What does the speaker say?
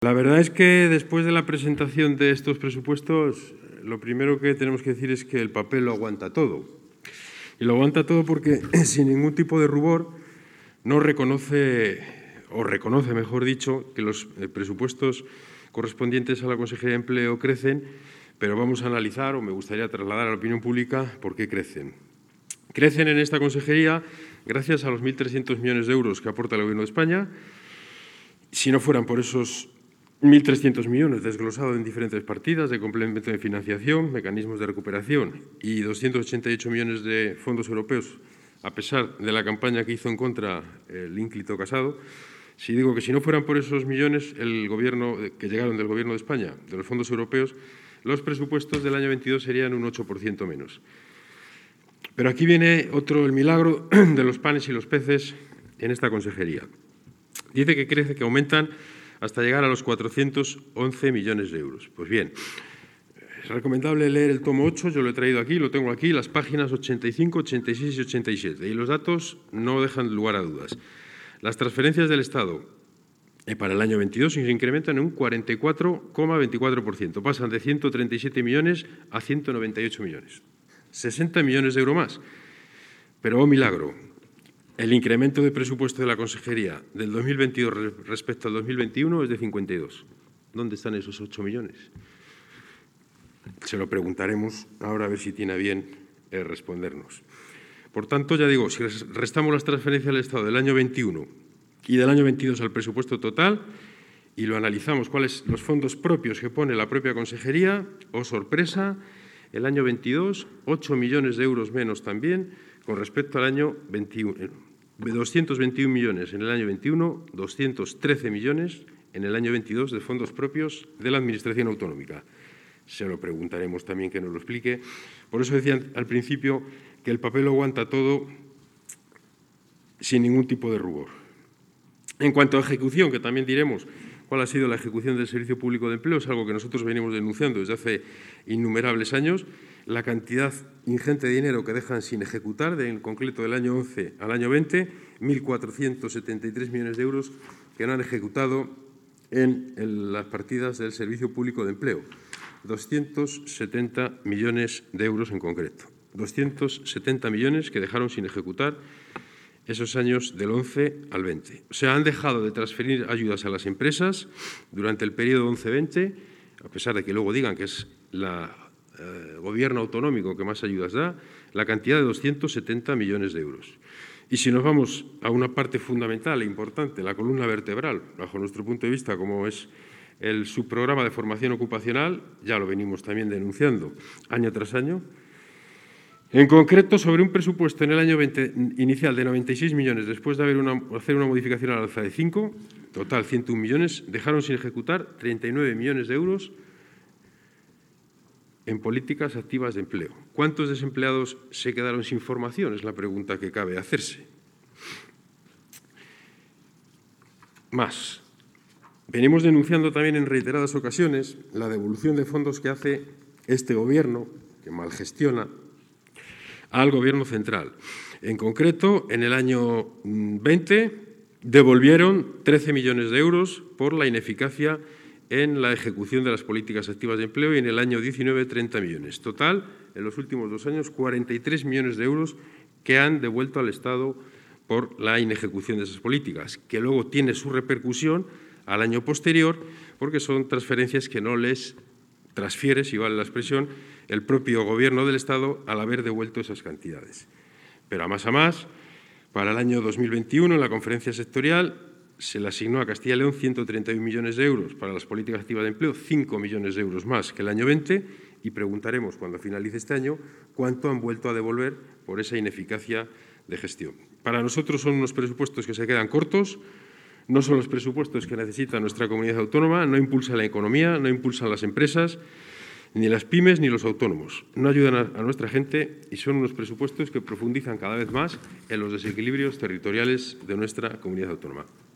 La verdad es que después de la presentación de estos presupuestos, lo primero que tenemos que decir es que el papel lo aguanta todo. Y lo aguanta todo porque, sin ningún tipo de rubor, no reconoce, o reconoce, mejor dicho, que los presupuestos correspondientes a la Consejería de Empleo crecen, pero vamos a analizar, o me gustaría trasladar a la opinión pública, por qué crecen. Crecen en esta consejería gracias a los 1.300 millones de euros que aporta el Gobierno de España. Si no fueran por esos 1.300 millones desglosados en diferentes partidas de complemento de financiación, mecanismos de recuperación y 288 millones de fondos europeos, a pesar de la campaña que hizo en contra el ínclito Casado, si digo que si no fueran por esos millones que llegaron del Gobierno de España, de los fondos europeos, los presupuestos del año 22 serían un 8% menos. Pero aquí viene el milagro de los panes y los peces en esta consejería. Dice que crece, que aumentan hasta llegar a los 411 millones de euros. Pues bien, es recomendable leer el tomo 8, yo lo he traído aquí, lo tengo aquí, las páginas 85, 86 y 87. Y los datos no dejan lugar a dudas. Las transferencias del Estado para el año 22 se incrementan en un 44,24%. Pasan de 137 millones a 198 millones. 60 millones de euros más. Pero, oh milagro, el incremento de presupuesto de la Consejería del 2022 respecto al 2021 es de 52. ¿Dónde están esos 8 millones? Se lo preguntaremos ahora a ver si tiene a bien respondernos. Por tanto, ya digo, si restamos las transferencias del Estado del año 21 y del año 22 al presupuesto total y lo analizamos cuáles los fondos propios que pone la propia Consejería, oh sorpresa, el año 22, 8 millones de euros menos también con respecto al año 21. 221 millones en el año 21, 213 millones en el año 22 de fondos propios de la Administración autonómica. Se lo preguntaremos también que nos lo explique. Por eso decía al principio que el papel lo aguanta todo sin ningún tipo de rubor. En cuanto a ejecución, que también diremos cuál ha sido la ejecución del Servicio Público de Empleo, es algo que nosotros venimos denunciando desde hace innumerables años. La cantidad ingente de dinero que dejan sin ejecutar, en concreto del año 11 al año 20, 1.473 millones de euros que no han ejecutado en las partidas del Servicio Público de Empleo. 270 millones de euros en concreto. 270 millones que dejaron sin ejecutar esos años del 11 al 20. O sea, han dejado de transferir ayudas a las empresas durante el periodo 11-20, a pesar de que luego digan que es el Gobierno autonómico que más ayudas da, la cantidad de 270 millones de euros. Y si nos vamos a una parte fundamental e importante, la columna vertebral, bajo nuestro punto de vista, como es el subprograma de formación ocupacional, ya lo venimos también denunciando año tras año. En concreto, sobre un presupuesto en el año 20 inicial de 96 millones, después de hacer una modificación al alza de 5, total 101 millones, dejaron sin ejecutar 39 millones de euros en políticas activas de empleo. ¿Cuántos desempleados se quedaron sin formación? Es la pregunta que cabe hacerse. Más. Venimos denunciando también en reiteradas ocasiones la devolución de fondos que hace este Gobierno, que mal gestiona, al Gobierno central. En concreto, en el año 20 devolvieron 13 millones de euros por la ineficacia en la ejecución de las políticas activas de empleo y en el año 19 30 millones. Total, en los últimos 2 años, 43 millones de euros que han devuelto al Estado por la inejecución de esas políticas, que luego tiene su repercusión al año posterior porque son transferencias que no les transfiere, si vale la expresión, el propio Gobierno del Estado al haber devuelto esas cantidades. Pero a más, para el año 2021, en la conferencia sectorial, se le asignó a Castilla y León 131 millones de euros para las políticas activas de empleo, 5 millones de euros más que el año 20, y preguntaremos cuando finalice este año cuánto han vuelto a devolver por esa ineficacia de gestión. Para nosotros son unos presupuestos que se quedan cortos, no son los presupuestos que necesita nuestra comunidad autónoma, no impulsan la economía, no impulsan las empresas, ni las pymes ni los autónomos. No ayudan a nuestra gente y son unos presupuestos que profundizan cada vez más en los desequilibrios territoriales de nuestra comunidad autónoma.